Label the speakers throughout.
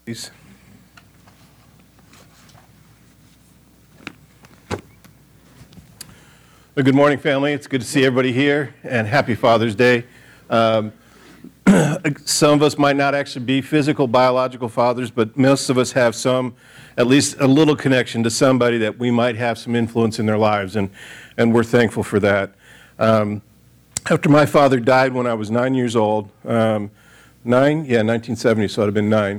Speaker 1: Please. Well, good morning, family. It's good to see everybody here, and happy Father's Day. Some of us might not actually be physical, biological fathers, but most of us have some, at least a little connection to somebody that we might have some influence in their lives, and we're thankful for that. After my father died when I was 9 years old, 1970, so I'd have been 9,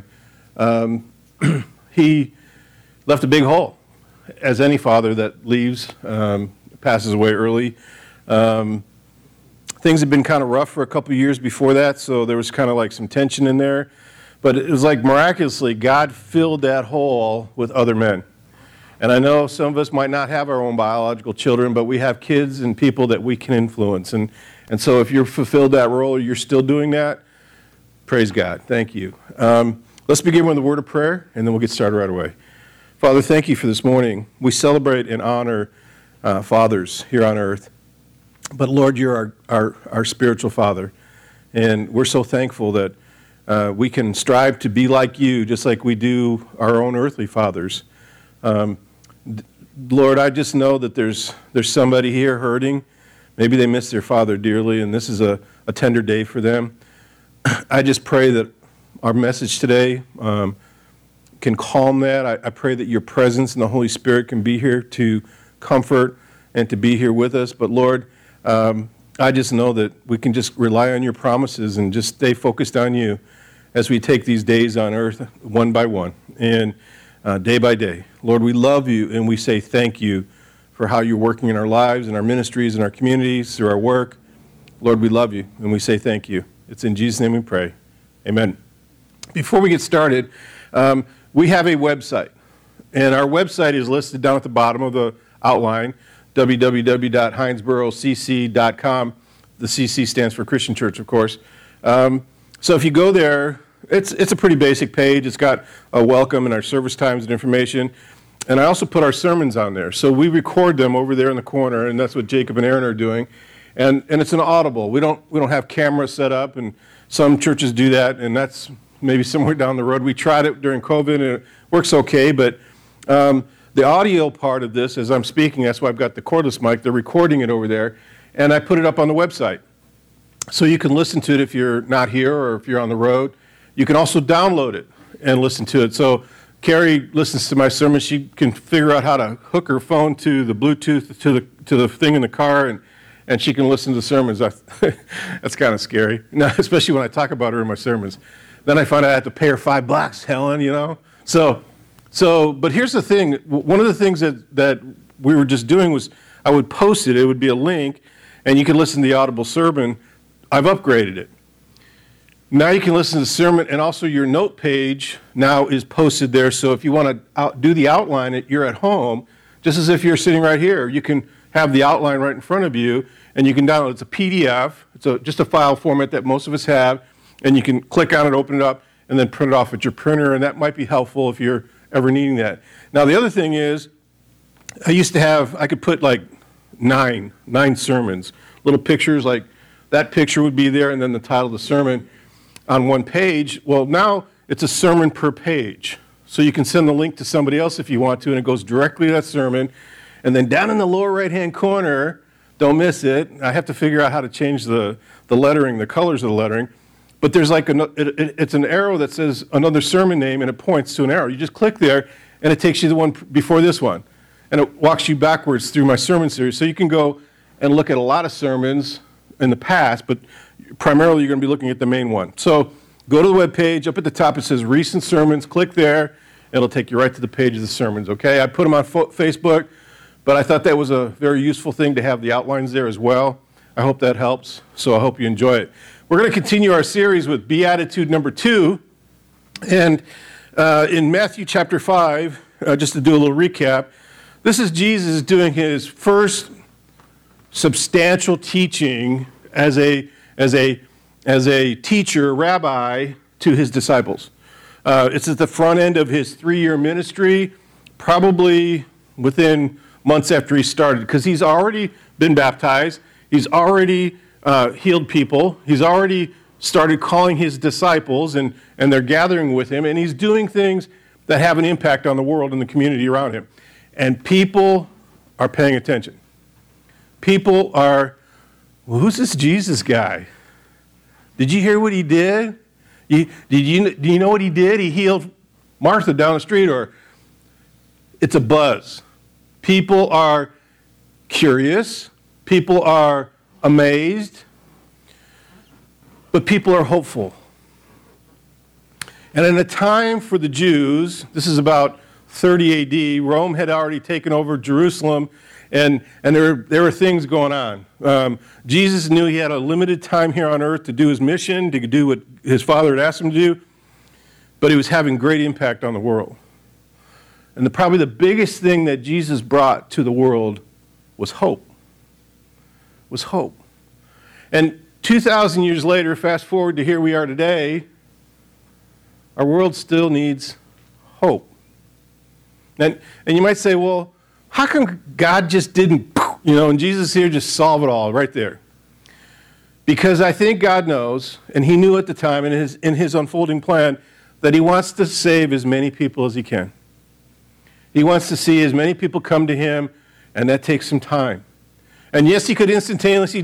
Speaker 1: he left a big hole, as any father that leaves, passes away early. Things had been kind of rough for a couple of years before that, so there was kind of like some tension in there. But it was like miraculously, God filled that hole with other men. And I know some of us might not have our own biological children, but we have kids and people that we can influence. And so if you've fulfilled that role or you're still doing that, praise God. Thank you. Let's begin with a word of prayer, and then we'll get started right away. Father, thank you for this morning. We celebrate and honor fathers here on earth. But Lord, you're our spiritual father. And we're so thankful that we can strive to be like you, just like we do our own earthly fathers. Lord, I just know that there's somebody here hurting. Maybe they miss their father dearly, and this is a tender day for them. I just pray that our message today can calm that. I pray that your presence and the Holy Spirit can be here to comfort and to be here with us. But Lord, I just know that we can just rely on your promises and just stay focused on you as we take these days on earth one by one and day by day. Lord, we love you and we say thank you for how you're working in our lives and our ministries and our communities through our work. Lord, we love you and we say thank you. It's in Jesus' name we pray. Amen. Before we get started, we have a website, and our website is listed down at the bottom of the outline, www.hinesborocc.com. The CC stands for Christian Church, of course. So if you go there, it's a pretty basic page. It's got a welcome and our service times and information. And I also put our sermons on there. So we record them over there in the corner, and that's what Jacob and Aaron are doing. And it's an audible. We don't have cameras set up, and some churches do that, and that's maybe somewhere down the road. We tried it during COVID, and it works okay, but the audio part of this, as I'm speaking, that's why I've got the cordless mic, they're recording it over there, and I put it up on the website. So you can listen to it if you're not here or if you're on the road. You can also download it and listen to it. So Carrie listens to my sermon. She can figure out how to hook her phone to the Bluetooth to the thing in the car, and she can listen to the sermons. That's kind of scary, especially when I talk about her in my sermons. Then I find out I have to pay her $5, Helen, you know. So, but here's the thing. One of the things that we were just doing was I would post it. It would be a link, and you can listen to the audible sermon. I've upgraded it. Now you can listen to the sermon, and also your note page now is posted there. So if you want to do the outline, you're at home, just as if you're sitting right here. You can have the outline right in front of you, and you can download it. It's a PDF. It's just a file format that most of us have, and you can click on it, open it up, and then print it off at your printer, and that might be helpful if you're ever needing that. Now, the other thing is, I could put like nine sermons, little pictures, like that picture would be there, and then the title of the sermon on one page. Well, now it's a sermon per page. So you can send the link to somebody else if you want to, and it goes directly to that sermon. And then down in the lower right-hand corner, don't miss it, I have to figure out how to change the lettering, the colors of the lettering, but there's like it's an arrow that says another sermon name, and it points to an arrow. You just click there, and it takes you to the one before this one. And it walks you backwards through my sermon series. So you can go and look at a lot of sermons in the past, but primarily you're going to be looking at the main one. So go to the web page. Up at the top it says Recent Sermons. Click there. It'll take you right to the page of the sermons, okay? I put them on Facebook, but I thought that was a very useful thing to have the outlines there as well. I hope that helps, so I hope you enjoy it. We're going to continue our series with Beatitude number 2. And in Matthew chapter 5, just to do a little recap, this is Jesus doing his first substantial teaching as a teacher, rabbi, to his disciples. It's at the front end of his 3-year ministry, probably within months after he started, because he's already been baptized, he's already healed people, he's already started calling his disciples, and they're gathering with him, and he's doing things that have an impact on the world and the community around him. And people are paying attention. People are, well, who's this Jesus guy? Did you hear what he did? Do you know what he did? He healed Martha down the street, or it's a buzz. People are curious. People are amazed. But people are hopeful. And in a time for the Jews, this is about 30 AD, Rome had already taken over Jerusalem, and there were things going on. Jesus knew he had a limited time here on earth to do his mission, to do what his Father had asked him to do, but he was having great impact on the world. And probably the biggest thing that Jesus brought to the world was hope. Was hope. And 2,000 years later, fast forward to here we are today, our world still needs hope. And you might say, well, how come God just didn't, and Jesus here just solve it all right there? Because I think God knows, and he knew at the time in his unfolding plan, that he wants to save as many people as he can. He wants to see as many people come to him, and that takes some time. And yes, he could instantaneously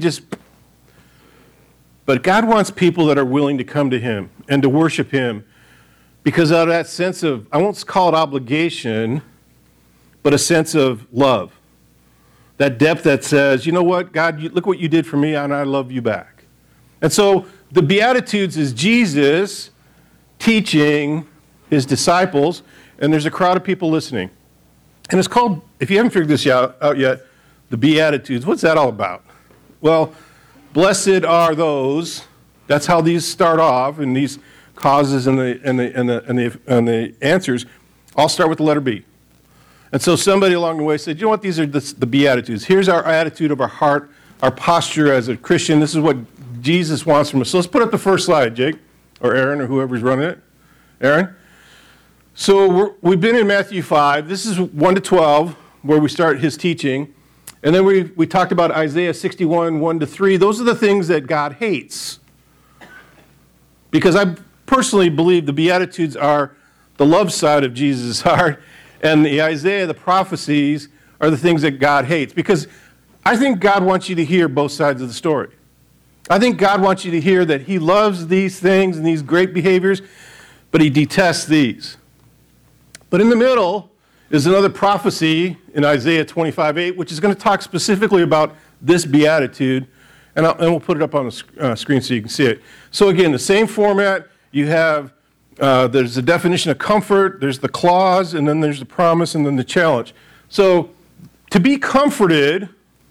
Speaker 1: but God wants people that are willing to come to him and to worship him, because out of that sense of, I won't call it obligation, but a sense of love. That depth that says, you know what, God, look what you did for me, and I love you back. And so the Beatitudes is Jesus teaching his disciples, and there's a crowd of people listening. And it's called, if you haven't figured this out yet, the Beatitudes. What's that all about? Well, blessed are those, that's how these start off, and these causes and the answers all start with the letter B. And so somebody along the way said, you know what, these are the Beatitudes. Here's our attitude of our heart, our posture as a Christian. This is what Jesus wants from us. So let's put up the first slide, Jake, or Aaron, or whoever's running it. Aaron? So we've been in Matthew 5. This is 1 to 12, where we start his teaching. And then we talked about Isaiah 61, 1 to 3. Those are the things that God hates. Because I personally believe the Beatitudes are the love side of Jesus' heart, and the Isaiah, the prophecies, are the things that God hates. Because I think God wants you to hear both sides of the story. I think God wants you to hear that he loves these things and these great behaviors, but he detests these. But in the middle is another prophecy in Isaiah 25:8, which is going to talk specifically about this beatitude, and we'll put it up on the screen so you can see it. So again, the same format. You have, there's the definition of comfort, there's the clause, and then there's the promise, and then the challenge. So to be comforted,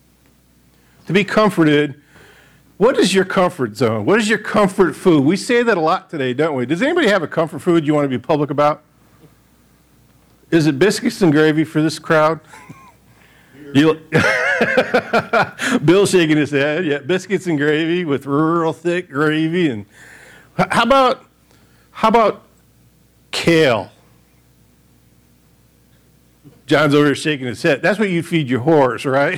Speaker 1: what is your comfort zone? What is your comfort food? We say that a lot today, don't we? Does anybody have a comfort food you want to be public about? Is it biscuits and gravy for this crowd? Bill's shaking his head. Yeah, biscuits and gravy with real thick gravy. And how about kale? John's over here shaking his head. That's what you feed your horse, right?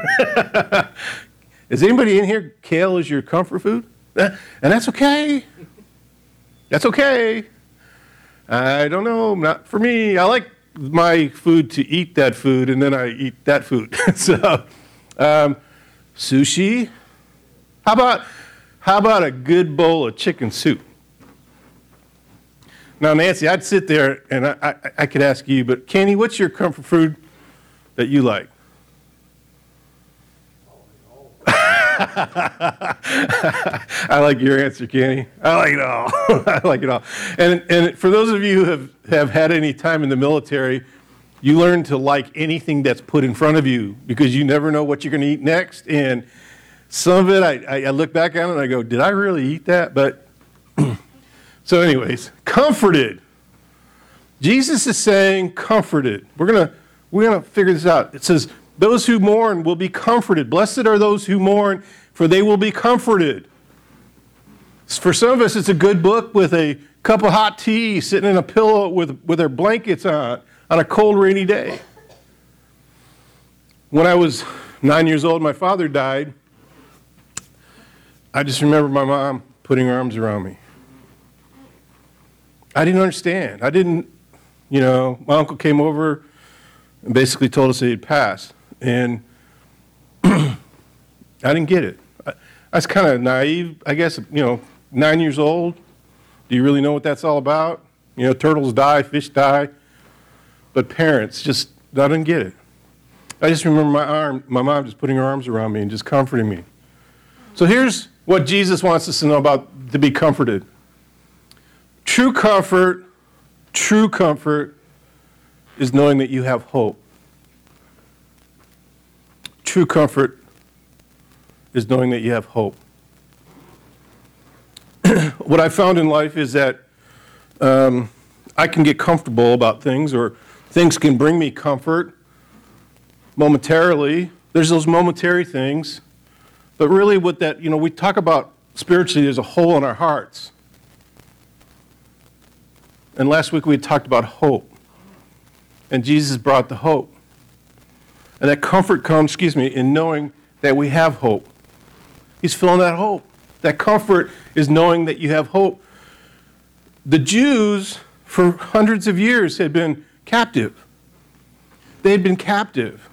Speaker 1: Is anybody in here, kale is your comfort food? And that's okay. That's okay. I don't know, not for me. I like my food to eat that food, and then I eat that food. So, sushi. How about a good bowl of chicken soup? Now, Nancy, I'd sit there and I could ask you, but Kenny, what's your comfort food that you like? I like your answer, Kenny. I like it all. I like it all. And for those of you who have had any time in the military, you learn to like anything that's put in front of you, because you never know what you're going to eat next. And some of it, I look back at it and I go, did I really eat that? But so anyways, comforted. Jesus is saying comforted. We're gonna figure this out. It says, those who mourn will be comforted. Blessed are those who mourn, for they will be comforted. For some of us, it's a good book with a cup of hot tea, sitting in a pillow with our blankets on a cold, rainy day. When I was 9 years old, my father died. I just remember my mom putting her arms around me. I didn't understand. My uncle came over and basically told us that he'd passed. And I didn't get it. I was kind of naive, I guess, 9 years old. Do you really know what that's all about? Turtles die, fish die. But parents, I didn't get it. I just remember my mom just putting her arms around me and just comforting me. So here's what Jesus wants us to know about to be comforted. True comfort is knowing that you have hope. True comfort is knowing that you have hope. What I found in life is that I can get comfortable about things, or things can bring me comfort momentarily. There's those momentary things. But really what that, we talk about spiritually, there's a hole in our hearts. And last week we talked about hope. And Jesus brought the hope. And that comfort comes, in knowing that we have hope. He's filling that hope. That comfort is knowing that you have hope. The Jews, for hundreds of years, had been captive. They had been captive.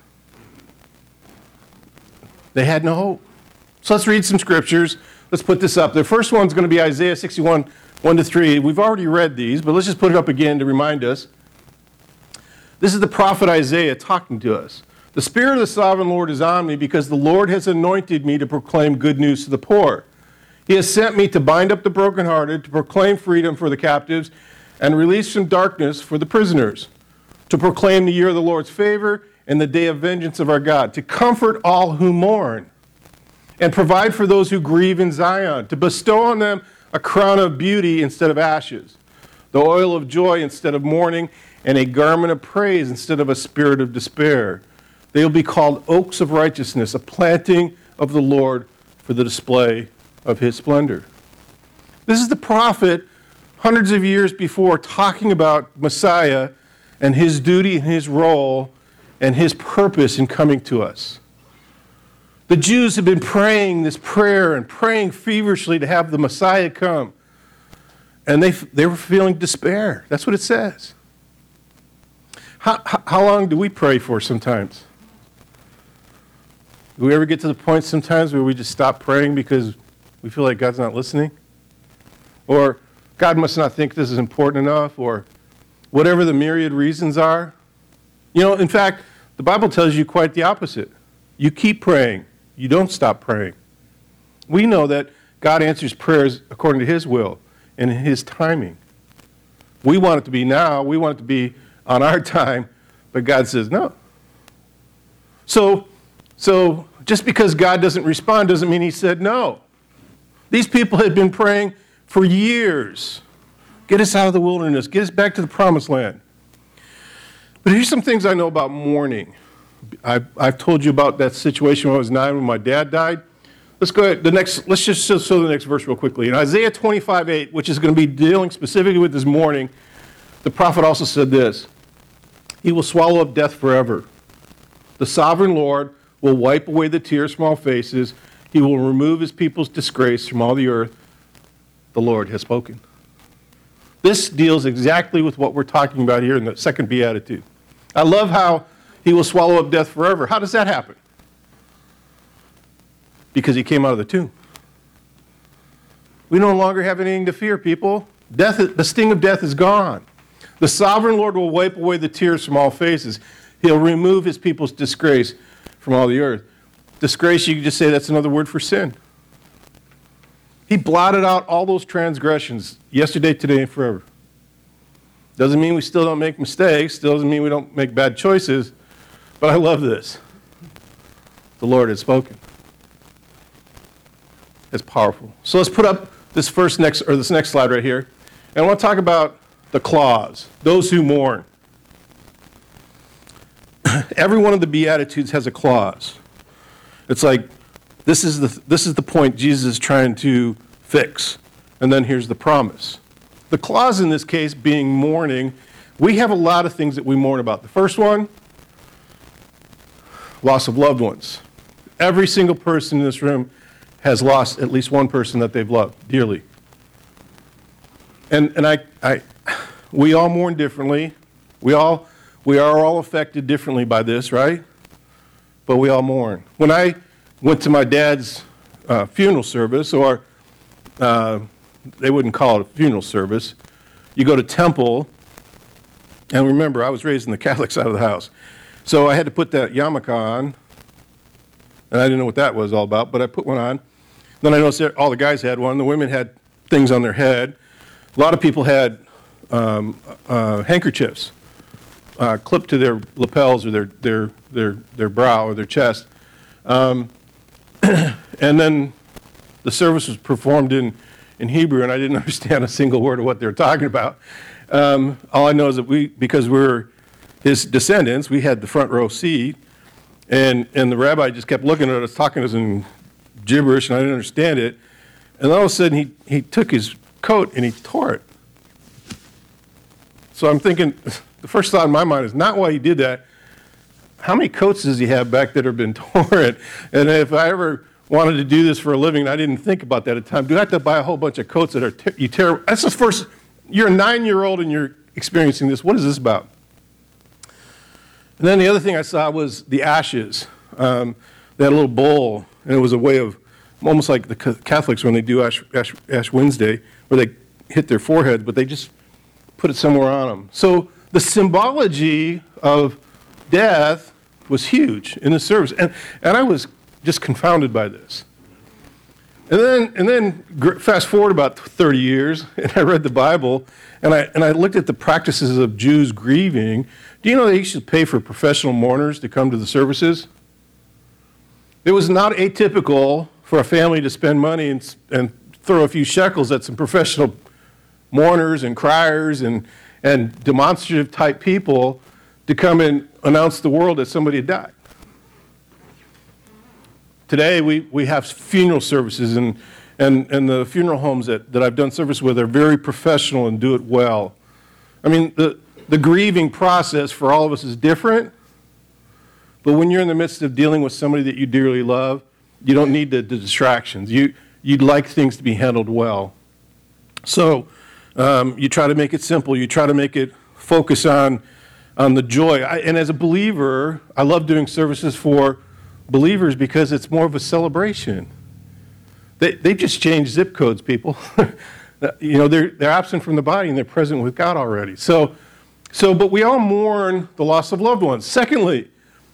Speaker 1: They had no hope. So let's read some scriptures. Let's put this up. The first one's going to be Isaiah 61, 1-3. We've already read these, but let's just put it up again to remind us. This is the prophet Isaiah talking to us. The Spirit of the Sovereign Lord is on me because the Lord has anointed me to proclaim good news to the poor. He has sent me to bind up the brokenhearted, to proclaim freedom for the captives, and release from darkness for the prisoners, to proclaim the year of the Lord's favor and the day of vengeance of our God, to comfort all who mourn, and provide for those who grieve in Zion, to bestow on them a crown of beauty instead of ashes, the oil of joy instead of mourning, and a garment of praise instead of a spirit of despair. They will be called oaks of righteousness, a planting of the Lord for the display of his splendor. This is the prophet hundreds of years before talking about Messiah and his duty and his role and his purpose in coming to us. The Jews have been praying this prayer and praying feverishly to have the Messiah come. And they were feeling despair. That's what it says. How long do we pray for sometimes? Do we ever get to the point sometimes where we just stop praying because we feel like God's not listening? Or God must not think this is important enough, or whatever the myriad reasons are? In fact, the Bible tells you quite the opposite. You keep praying. You don't stop praying. We know that God answers prayers according to his will and in his timing. We want it to be now. We want it to be on our time, but God says no. So just because God doesn't respond doesn't mean he said no. These people had been praying for years. Get us out of the wilderness. Get us back to the promised land. But here's some things I know about mourning. I've told you about that situation when I was 9 when my dad died. Let's go ahead. Let's just show the next verse real quickly. In Isaiah 25:8, which is going to be dealing specifically with this mourning, the prophet also said this: He will swallow up death forever. The sovereign Lord will wipe away the tears from all faces. He will remove his people's disgrace from all the earth. The Lord has spoken. This deals exactly with what we're talking about here in the second beatitude. I love how he will swallow up death forever. How does that happen? Because he came out of the tomb. We no longer have anything to fear, people. The sting of death is gone. The sovereign Lord will wipe away the tears from all faces. He'll remove his people's disgrace from all the earth. Disgrace, you could just say that's another word for sin. He blotted out all those transgressions yesterday, today, and forever. Doesn't mean we still don't make mistakes. Still doesn't mean we don't make bad choices. But I love this. The Lord has spoken. It's powerful. So let's put up this next slide right here. And I want to talk about the clause, those who mourn. Every one of the Beatitudes has a clause. It's like, this is the point Jesus is trying to fix. And then here's the promise. The clause in this case being mourning, we have a lot of things that we mourn about. The first one, loss of loved ones. Every single person in this room has lost at least one person that they've loved dearly. And we all mourn differently. We are all affected differently by this, right? But we all mourn. When I went to my dad's funeral service, or they wouldn't call it a funeral service, you go to temple, and remember, I was raised in the Catholic side of the house. So I had to put that yarmulke on, and I didn't know what that was all about, but I put one on. Then I noticed that all the guys had one. The women had things on their head. A lot of people had handkerchiefs clipped to their lapels or their brow or their chest. And then the service was performed in Hebrew, and I didn't understand a single word of what they were talking about. All I know is that because we were his descendants, we had the front row seat, and the rabbi just kept looking at us, talking to us in gibberish, and I didn't understand it. And all of a sudden, he took his coat and he tore it. So I'm thinking, the first thought in my mind is not why he did that. How many coats does he have back that have been torn? And if I ever wanted to do this for a living, and I didn't think about that at the time, do I have to buy a whole bunch of coats that are you tear? That's the first. You're a 9-year-old and you're experiencing this. What is this about? And then the other thing I saw was the ashes. They had a little bowl, and it was a way of, almost like the Catholics when they do Ash Wednesday, where they hit their forehead, but they just put it somewhere on them. So the symbology of death was huge in the service, and I was just confounded by this. And then fast forward about 30 years, and I read the Bible, and I looked at the practices of Jews grieving. Do you know they used to pay for professional mourners to come to the services? It was not atypical for a family to spend money and throw a few shekels at some professional mourners and criers and demonstrative type people to come and announce to the world that somebody had died. Today we have funeral services, and the funeral homes that I've done service with are very professional and do it well. I mean, the grieving process for all of us is different, but when you're in the midst of dealing with somebody that you dearly love, you don't need the distractions. You'd like things to be handled well. So you try to make it simple. You try to make it focus on the joy. And as a believer, I love doing services for believers because it's more of a celebration. They've just changed zip codes, people. You know, they're absent from the body and they're present with God already. But we all mourn the loss of loved ones. Secondly,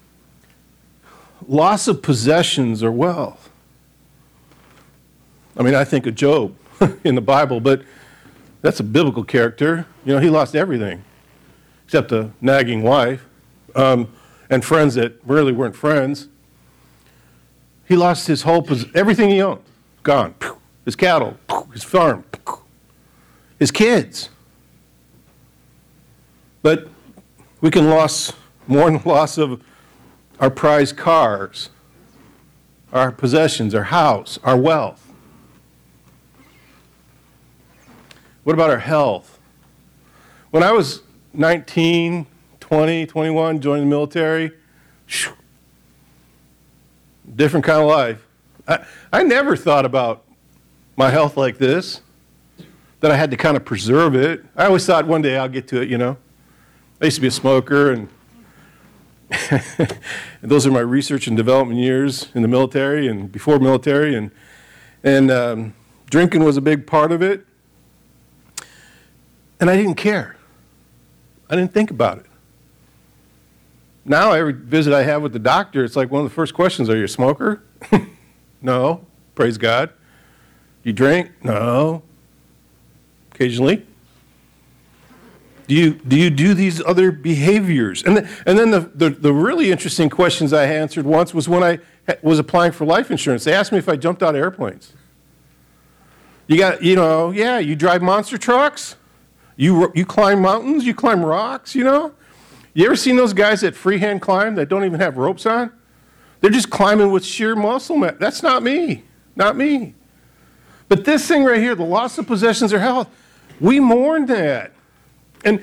Speaker 1: loss of possessions or wealth. I mean, I think of Job in the Bible, but that's a biblical character. You know, he lost everything except a nagging wife and friends that really weren't friends. He lost his whole everything he owned, gone. His cattle, his farm, his kids. But we can mourn the loss of our prized cars, our possessions, our house, our wealth. What about our health? When I was 19, 20, 21, joined the military, different kind of life. I never thought about my health like this, that I had to kind of preserve it. I always thought one day I'll get to it, you know. I used to be a smoker, and those are my research and development years in the military and before military, and drinking was a big part of it. And I didn't care. I didn't think about it. Now, every visit I have with the doctor, it's like one of the first questions, are you a smoker? No, praise God. You drink? No. Occasionally. Do you do these other behaviors? And then the really interesting questions I answered once was when I was applying for life insurance. They asked me if I jumped out of airplanes. You drive monster trucks? You climb mountains? You climb rocks, you know? You ever seen those guys that freehand climb that don't even have ropes on? They're just climbing with sheer muscle. That's not me. Not me. But this thing right here, the loss of possessions or health, we mourn that. And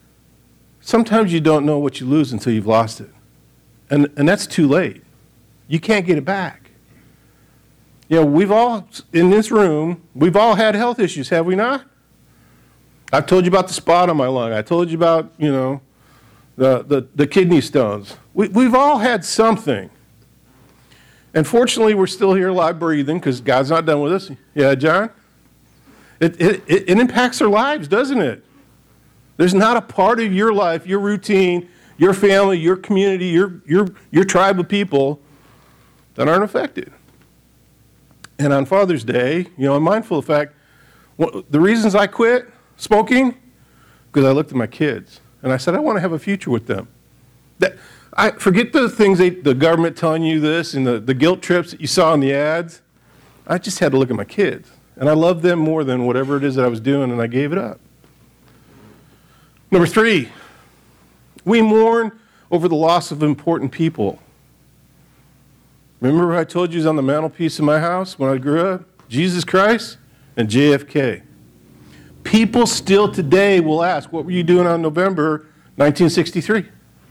Speaker 1: sometimes you don't know what you lose until you've lost it. And that's too late. You can't get it back. You know, we've all, in this room, we've all had health issues, have we not? I've told you about the spot on my lung. I told you about, you know, the kidney stones. We've all had something. And fortunately, we're still here alive, breathing, because God's not done with us. Yeah, John? It impacts our lives, doesn't it? There's not a part of your life, your routine, your family, your community, your tribe of people that aren't affected. And on Father's Day, you know, I'm mindful of the fact, the reasons I quit smoking, because I looked at my kids, and I said, I want to have a future with them. I forget the things, the government telling you this, and the guilt trips that you saw in the ads. I just had to look at my kids. And I loved them more than whatever it is that I was doing, and I gave it up. Number 3, we mourn over the loss of important people. Remember I told you was on the mantelpiece in my house when I grew up? Jesus Christ and JFK. People still today will ask, what were you doing on November 1963?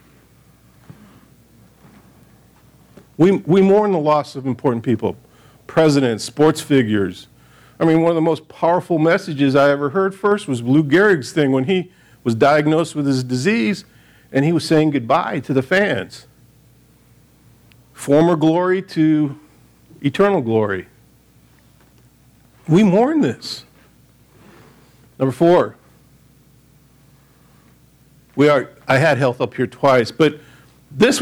Speaker 1: We mourn the loss of important people, presidents, sports figures. I mean, one of the most powerful messages I ever heard first was Lou Gehrig's thing when he was diagnosed with his disease, and he was saying goodbye to the fans. Former glory to eternal glory. We mourn this. Number 4, I had health up here twice, but this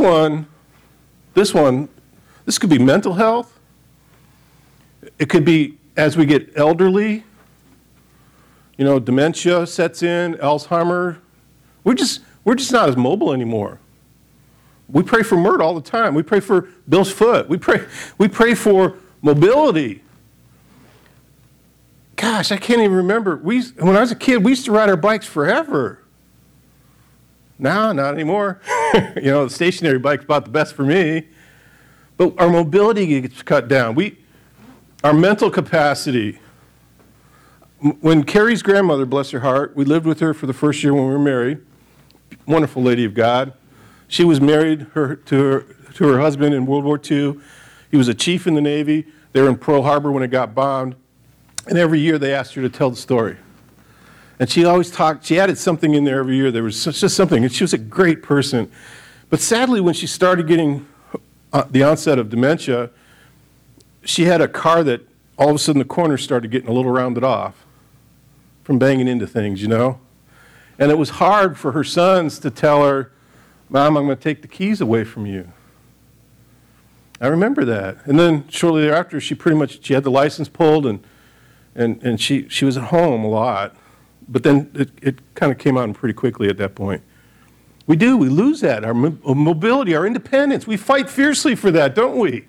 Speaker 1: could be mental health. It could be as we get elderly, you know, dementia sets in, Alzheimer. We're just not as mobile anymore. We pray for Mert all the time. We pray for Bill's foot. We pray for mobility. Gosh, I can't even remember. When I was a kid, we used to ride our bikes forever. No, not anymore. You know, the stationary bike's about the best for me. But our mobility gets cut down. Our mental capacity. When Carrie's grandmother, bless her heart, we lived with her for the first year when we were married. Wonderful lady of God. She was married to her husband in World War II. He was a chief in the Navy. They were in Pearl Harbor when it got bombed. And every year they asked her to tell the story. And she always talked, she added something in there every year. There was just something. And she was a great person. But sadly, when she started getting the onset of dementia, she had a car that all of a sudden the corners started getting a little rounded off from banging into things, you know? And it was hard for her sons to tell her, Mom, I'm going to take the keys away from you. I remember that. And then shortly thereafter, she had the license pulled, and she was at home a lot. But then it kind of came on pretty quickly at that point. We lose that, our mobility, our independence. We fight fiercely for that, don't we?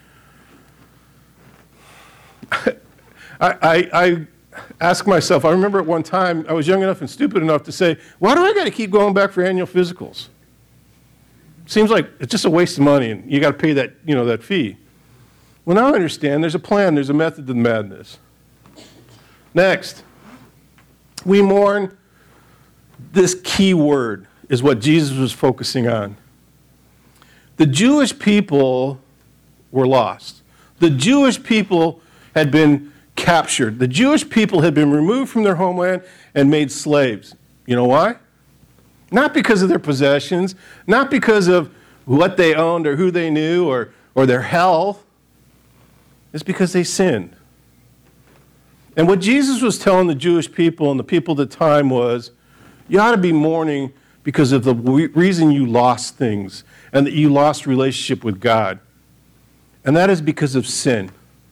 Speaker 1: I ask myself, I remember at one time, I was young enough and stupid enough to say, why do I got to keep going back for annual physicals? Seems like it's just a waste of money, and you got to pay that, you know, that fee. Well, now I understand there's a plan, there's a method to the madness. Next, we mourn. This key word is what Jesus was focusing on. The Jewish people were lost. The Jewish people had been captured. The Jewish people had been removed from their homeland and made slaves. You know why? Not because of their possessions, not because of what they owned or who they knew or their health. It's because they sinned. And what Jesus was telling the Jewish people and the people at the time was, you ought to be mourning because of the reason you lost things and that you lost relationship with God. And that is because of sin.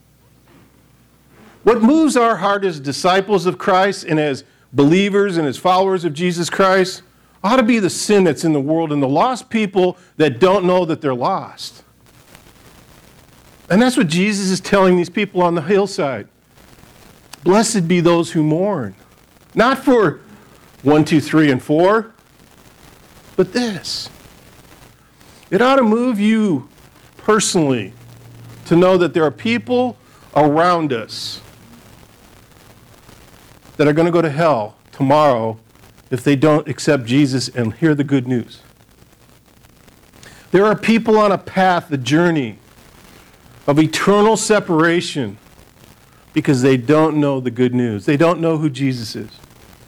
Speaker 1: What moves our heart as disciples of Christ and as believers and as followers of Jesus Christ ought to be the sin that's in the world and the lost people that don't know that they're lost. And that's what Jesus is telling these people on the hillside. Blessed be those who mourn. Not for 1, 2, 3, and 4, but this. It ought to move you personally to know that there are people around us that are going to go to hell tomorrow if they don't accept Jesus and hear the good news. There are people on a path, a journey, of eternal separation because they don't know the good news. They don't know who Jesus is.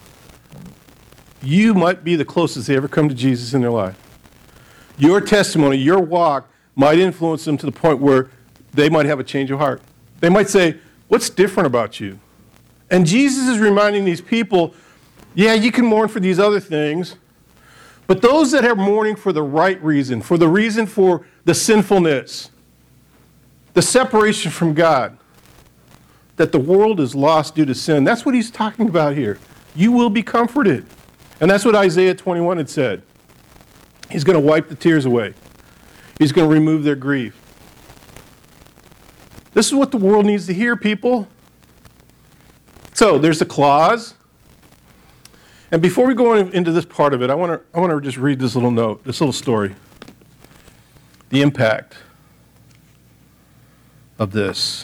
Speaker 1: You might be the closest they ever come to Jesus in their life. Your testimony, your walk might influence them to the point where they might have a change of heart. They might say, what's different about you? And Jesus is reminding these people, yeah, you can mourn for these other things, but those that are mourning for the right reason, for the reason for the sinfulness, the separation from God, that the world is lost due to sin, that's what he's talking about here. You will be comforted. And that's what Isaiah 21 had said. He's going to wipe the tears away. He's going to remove their grief. This is what the world needs to hear, people. So there's a clause. And before we go into this part of it, I want to just read this little note, this little story. The impact of this.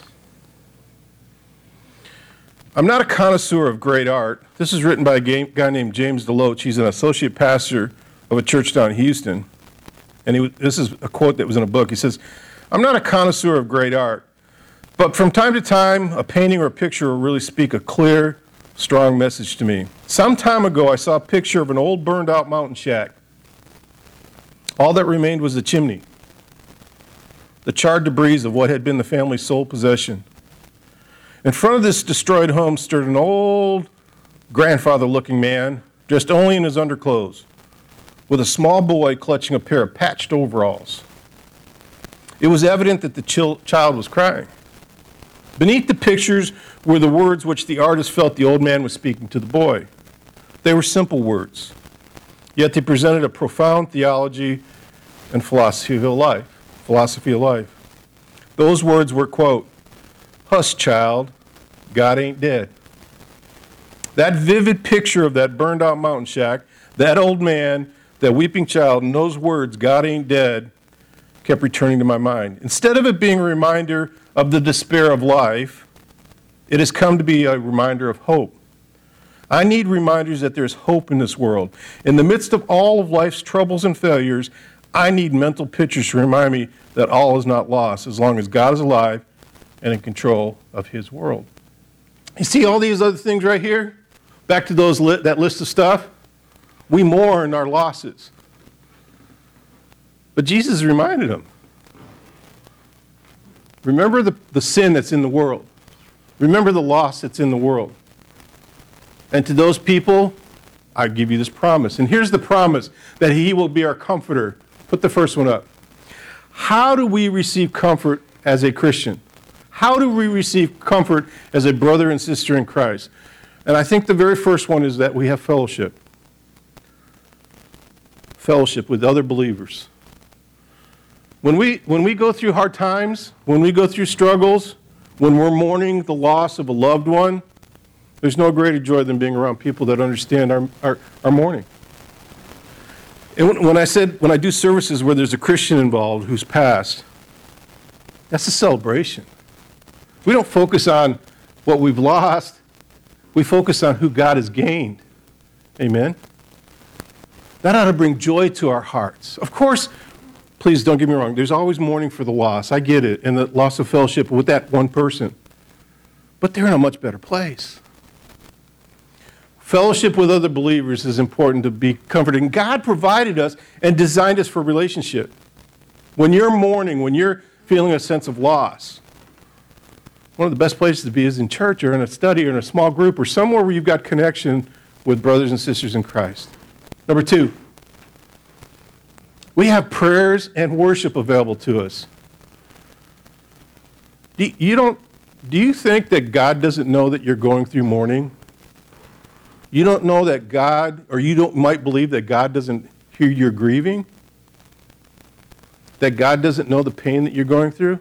Speaker 1: I'm not a connoisseur of great art. This is written by a guy named James DeLoach. He's an associate pastor of a church down in Houston. And this is a quote that was in a book. He says, I'm not a connoisseur of great art, but from time to time, a painting or a picture will really speak a clear, strong message to me. Some time ago, I saw a picture of an old burned-out mountain shack. All that remained was the chimney, the charred debris of what had been the family's sole possession. In front of this destroyed home stood an old grandfather-looking man, dressed only in his underclothes, with a small boy clutching a pair of patched overalls. It was evident that the child was crying. Beneath the pictures were the words which the artist felt the old man was speaking to the boy. They were simple words, yet they presented a profound theology and philosophy of life. Those words were, quote, "Hush, child, God ain't dead." That vivid picture of that burned out mountain shack, that old man, that weeping child, and those words, God ain't dead, kept returning to my mind. Instead of it being a reminder of the despair of life, it has come to be a reminder of hope. I need reminders that there's hope in this world. In the midst of all of life's troubles and failures, I need mental pictures to remind me that all is not lost as long as God is alive and in control of his world. You see all these other things right here? Back to that list of stuff. We mourn our losses. But Jesus reminded them. Remember the sin that's in the world. Remember the loss that's in the world. And to those people, I give you this promise. And here's the promise, that he will be our comforter. Put the first one up. How do we receive comfort as a Christian? How do we receive comfort as a brother and sister in Christ? And I think the very first one is that we have fellowship. Fellowship with other believers. When we go through hard times, when we go through struggles, when we're mourning the loss of a loved one, there's no greater joy than being around people that understand our mourning. And when I do services where there's a Christian involved who's passed, that's a celebration. We don't focus on what we've lost. We focus on who God has gained. Amen? That ought to bring joy to our hearts. Of course, please don't get me wrong, there's always mourning for the loss. I get it, and the loss of fellowship with that one person. But they're in a much better place. Fellowship with other believers is important to be comforting. God provided us and designed us for relationship. When you're mourning, when you're feeling a sense of loss, one of the best places to be is in church or in a study or in a small group or somewhere where you've got connection with brothers and sisters in Christ. Number two, we have prayers and worship available to us. Do you think that God doesn't know that you're going through mourning? You don't know that God, or might believe that God doesn't hear your grieving? That God doesn't know the pain that you're going through?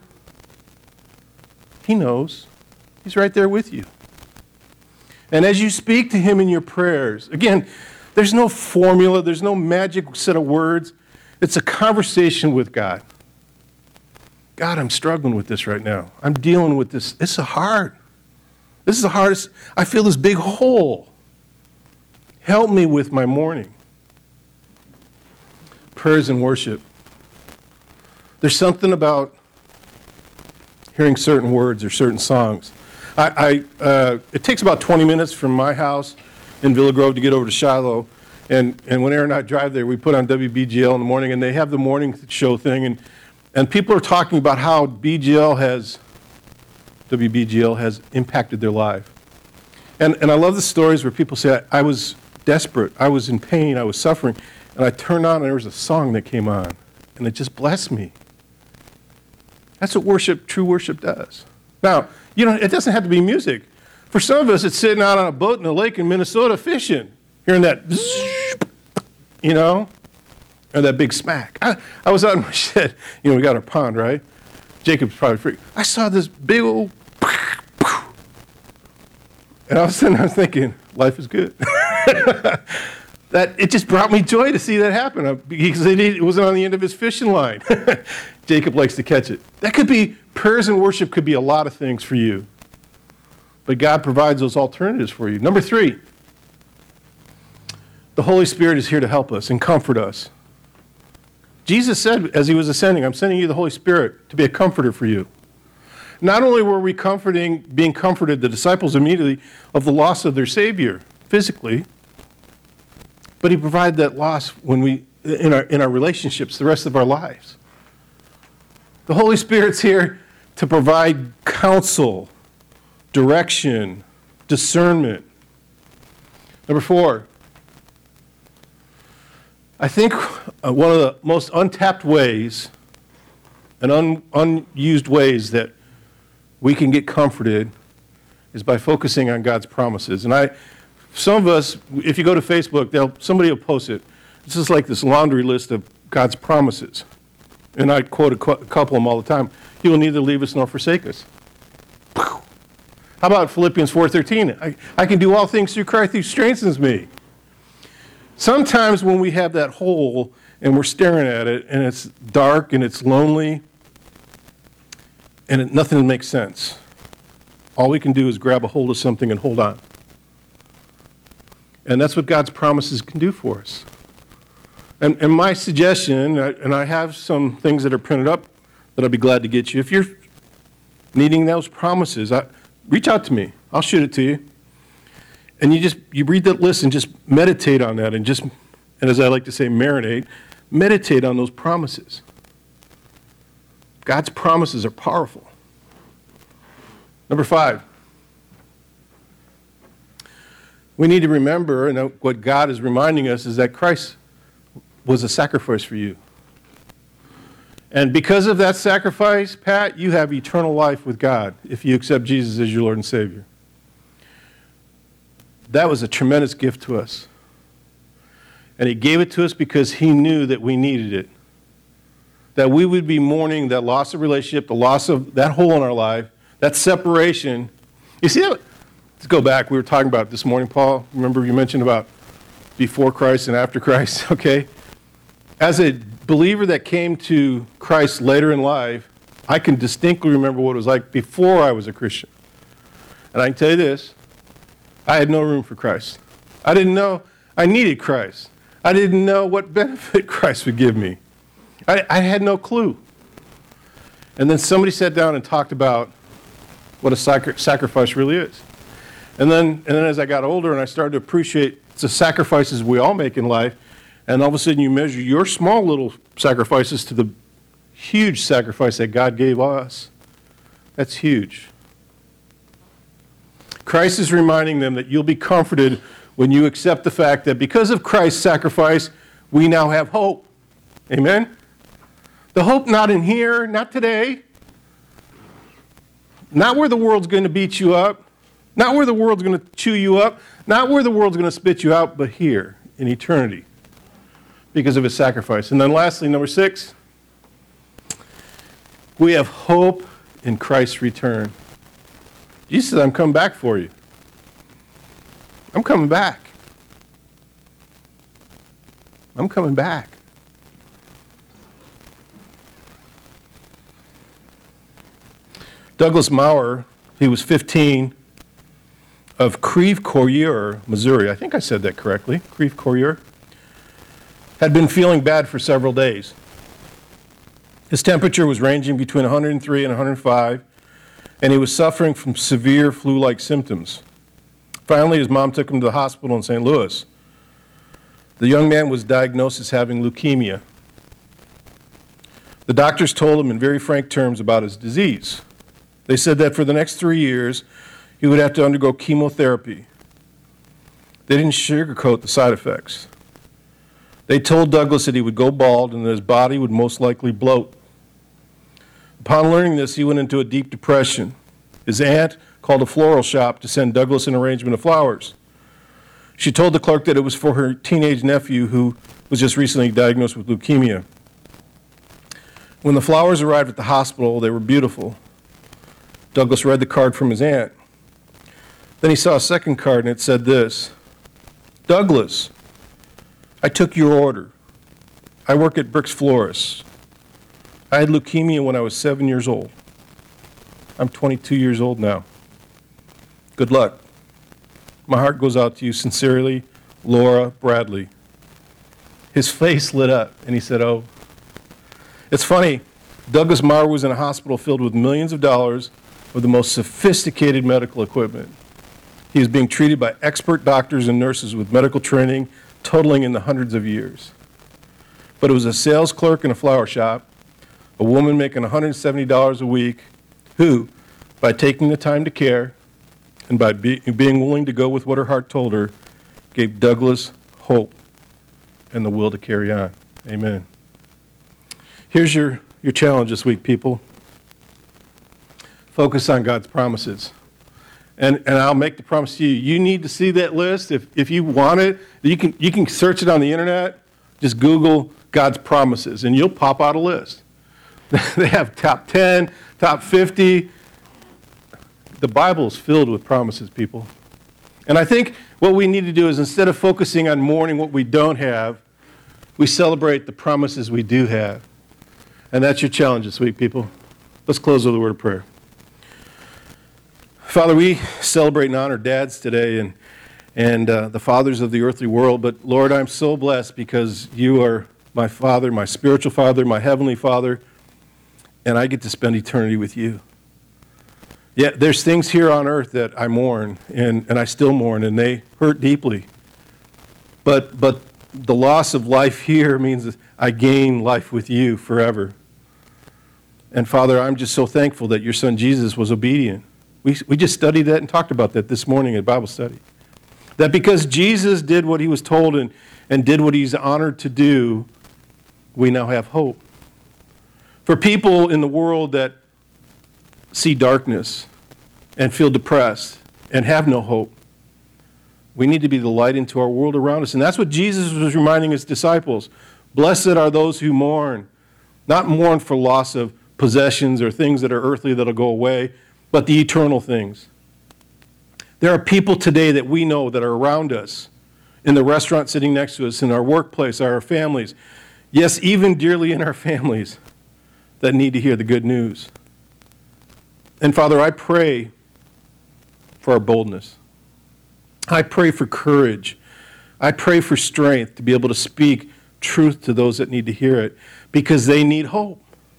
Speaker 1: He knows. He's right there with you. And as you speak to him in your prayers, again, there's no formula, there's no magic set of words. It's a conversation with God. God, I'm struggling with this right now. I'm dealing with this. This is hard. This is the hardest. I feel this big hole. Help me with my mourning. Prayers and worship. There's something about hearing certain words or certain songs. It takes about 20 minutes from my house in Villa Grove to get over to Shiloh. And when Aaron and I drive there, we put on WBGL in the morning, and they have the morning show thing. And people are talking about how WBGL has impacted their life. And I love the stories where people say, I was desperate, I was in pain, I was suffering, and I turned on and there was a song that came on, and it just blessed me. That's what true worship does. Now, it doesn't have to be music. For some of us, it's sitting out on a boat in a lake in Minnesota fishing, hearing that, or that big smack. I was out in my shed, we got our pond, right? Jacob's probably freaked. I saw this big old, and all of a sudden I was thinking, life is good. That it just brought me joy to see that happen because it wasn't on the end of his fishing line. Jacob likes to catch it. That could be, prayers and worship could be a lot of things for you. But God provides those alternatives for you. Number 3, the Holy Spirit is here to help us and comfort us. Jesus said as he was ascending, I'm sending you the Holy Spirit to be a comforter for you. Not only were we being comforted, the disciples immediately, of the loss of their Savior physically, but he provided that loss in our relationships the rest of our lives. The Holy Spirit's here to provide counsel, direction, discernment. Number 4, I think one of the most untapped ways and unused ways that we can get comforted is by focusing on God's promises. And some of us, if you go to Facebook, somebody will post it. It's just like this laundry list of God's promises. And I quote a couple of them all the time. He will neither leave us nor forsake us. How about Philippians 4:13? I can do all things through Christ who strengthens me. Sometimes when we have that hole and we're staring at it and it's dark and it's lonely and nothing makes sense, all we can do is grab a hold of something and hold on. And that's what God's promises can do for us. And my suggestion, and I have some things that are printed up that I'd be glad to get you. If you're needing those promises, reach out to me. I'll shoot it to you. And you read that list and just meditate on that and as I like to say, marinate. Meditate on those promises. God's promises are powerful. Number 5. We need to remember, and what God is reminding us is that Christ was a sacrifice for you. And because of that sacrifice, Pat, you have eternal life with God if you accept Jesus as your Lord and Savior. That was a tremendous gift to us. And he gave it to us because he knew that we needed it. That we would be mourning that loss of relationship, the loss of that hole in our life, that separation. You see that? Let's go back. We were talking about it this morning, Paul. Remember you mentioned about before Christ and after Christ, okay? As a believer that came to Christ later in life, I can distinctly remember what it was like before I was a Christian. And I can tell you this, I had no room for Christ. I didn't know I needed Christ. I didn't know what benefit Christ would give me. I had no clue. And then somebody sat down and talked about what a sacrifice really is. And then as I got older and I started to appreciate the sacrifices we all make in life, and all of a sudden you measure your small little sacrifices to the huge sacrifice that God gave us, that's huge. Christ is reminding them that you'll be comforted when you accept the fact that because of Christ's sacrifice, we now have hope. Amen? The hope not in here, not today, not where the world's going to beat you up, not where the world's going to chew you up, not where the world's going to spit you out, but here in eternity because of his sacrifice. And then lastly, number 6, we have hope in Christ's return. Jesus said, I'm coming back for you. I'm coming back. I'm coming back. Douglas Maurer, he was 15, of Creve Coeur, Missouri. I think I said that correctly. Creve Coeur. Had been feeling bad for several days. His temperature was ranging between 103 and 105. and he was suffering from severe flu-like symptoms. Finally, his mom took him to the hospital in St. Louis. The young man was diagnosed as having leukemia. The doctors told him in very frank terms about his disease. They said that for the next 3 years, he would have to undergo chemotherapy. They didn't sugarcoat the side effects. They told Douglas that he would go bald and that his body would most likely bloat. Upon learning this, he went into a deep depression. His aunt called a floral shop to send Douglas an arrangement of flowers. She told the clerk that it was for her teenage nephew who was just recently diagnosed with leukemia. When the flowers arrived at the hospital, they were beautiful. Douglas read the card from his aunt. Then he saw a second card and it said this: Douglas, I took your order. I work at Bricks Florists. I had leukemia when I was 7 years old. I'm 22 years old now. Good luck. My heart goes out to you sincerely, Laura Bradley. His face lit up and he said, oh. It's funny, Douglas Marr was in a hospital filled with millions of dollars with the most sophisticated medical equipment. He was being treated by expert doctors and nurses with medical training totaling in the hundreds of years. But it was a sales clerk in a flower shop, a woman making $170 a week, who, by taking the time to care and by being willing to go with what her heart told her, gave Douglas hope and the will to carry on. Amen. Here's your challenge this week, people. Focus on God's promises. And I'll make the promise to you. You need to see that list. If you want it, you can search it on the internet. Just Google God's promises, and you'll pop out a list. They have top 10, top 50. The Bible is filled with promises, people. And I think what we need to do is, instead of focusing on mourning what we don't have, we celebrate the promises we do have. And that's your challenge this week, people. Let's close with a word of prayer. Father, we celebrate and honor dads today and the fathers of the earthly world. But Lord, I'm so blessed because you are my Father, my spiritual Father, my heavenly Father, and I get to spend eternity with you. Yet there's things here on earth that I mourn, and I still mourn, and they hurt deeply. But the loss of life here means that I gain life with you forever. And Father, I'm just so thankful that your son Jesus was obedient. We just studied that and talked about that this morning at Bible study. That because Jesus did what he was told and did what he's honored to do, we now have hope. For people in the world that see darkness and feel depressed and have no hope, we need to be the light into our world around us. And that's what Jesus was reminding his disciples. Blessed are those who mourn, not mourn for loss of possessions or things that are earthly that'll go away, but the eternal things. There are people today that we know that are around us, in the restaurant sitting next to us, in our workplace, our families, yes, even dearly in our families, that need to hear the good news. And Father, I pray for our boldness. I pray for courage. I pray for strength to be able to speak truth to those that need to hear it, because they need hope.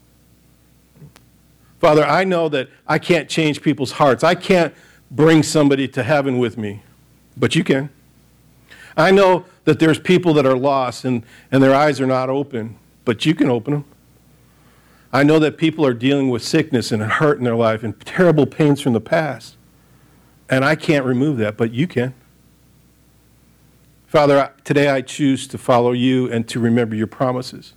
Speaker 1: Father, I know that I can't change people's hearts. I can't bring somebody to heaven with me, but you can. I know that there's people that are lost and their eyes are not open, but you can open them. I know that people are dealing with sickness and hurt in their life and terrible pains from the past, and I can't remove that, but you can. Father, today I choose to follow you and to remember your promises.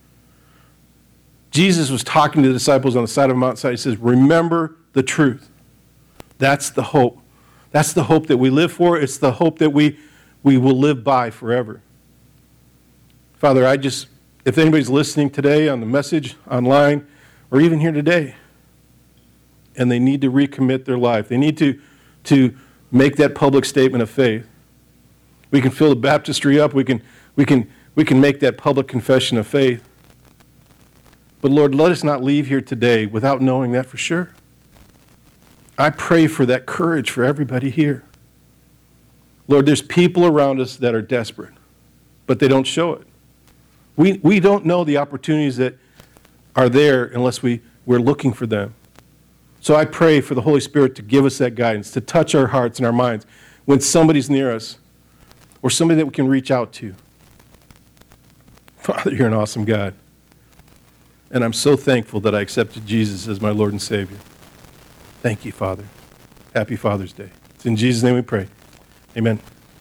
Speaker 1: Jesus was talking to the disciples on the side of a mountainside. He says, remember the truth. That's the hope. That's the hope that we live for. It's the hope that we will live by forever. Father, if anybody's listening today on the message, online, or even here today, and they need to recommit their life, they need to make that public statement of faith. We can fill the baptistry up. We can make that public confession of faith. But Lord, let us not leave here today without knowing that for sure. I pray for that courage for everybody here. Lord, there's people around us that are desperate, but they don't show it. We don't know the opportunities that are there unless we're looking for them. So I pray for the Holy Spirit to give us that guidance, to touch our hearts and our minds when somebody's near us or somebody that we can reach out to. Father, you're an awesome God. And I'm so thankful that I accepted Jesus as my Lord and Savior. Thank you, Father. Happy Father's Day. It's in Jesus' name we pray. Amen.